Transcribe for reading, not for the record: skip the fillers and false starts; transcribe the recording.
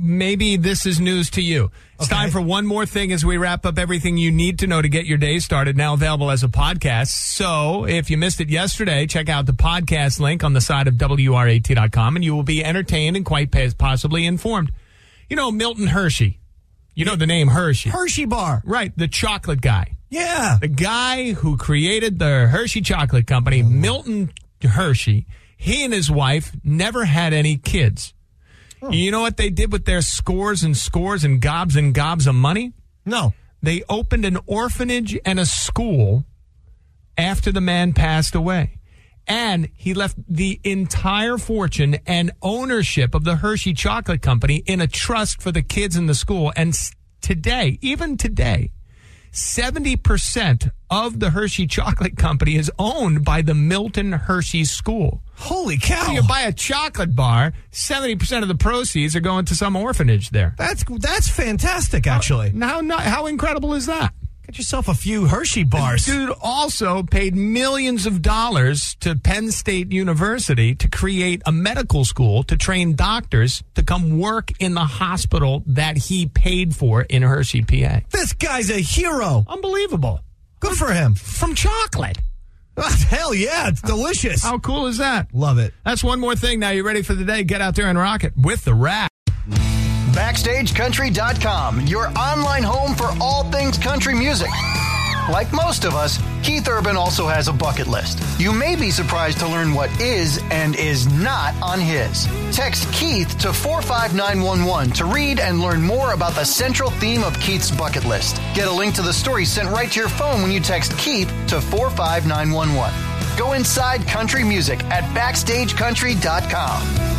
maybe this is news to you. It's time for one more thing as we wrap up everything you need to know to get your day started, now available as a podcast. So if you missed it yesterday, check out the podcast link on the side of WRAT.com, and you will be entertained and quite possibly informed. You know Milton Hershey. You know the name Hershey. Hershey bar. Right, the chocolate guy. Yeah. The guy who created the Hershey Chocolate Company, Milton Hershey, he and his wife never had any kids. Oh. You know what they did with their scores and gobs of money? No. They opened an orphanage and a school after the man passed away. And he left the entire fortune and ownership of the Hershey Chocolate Company in a trust for the kids in the school. And today, even today, 70% of the Hershey Chocolate Company is owned by the Milton Hershey School. Holy cow. So you buy a chocolate bar, 70% of the proceeds are going to some orphanage there. That's fantastic, actually. How incredible is that? Get yourself a few Hershey bars. The dude also paid millions of dollars to Penn State University to create a medical school to train doctors to come work in the hospital that he paid for in Hershey, PA. This guy's a hero. Unbelievable. Good for him. From chocolate. Hell yeah, it's delicious. How cool is that? Love it. That's one more thing. Now you ready for the day? Get out there and rock it with the Rat. BackstageCountry.com, your online home for all things country music. Like most of us, Keith Urban also has a bucket list. You may be surprised to learn what is and is not on his. Text Keith to 45911 to read and learn more about the central theme of Keith's bucket list. Get a link to the story sent right to your phone when you text Keith to 45911. Go inside country music at BackstageCountry.com.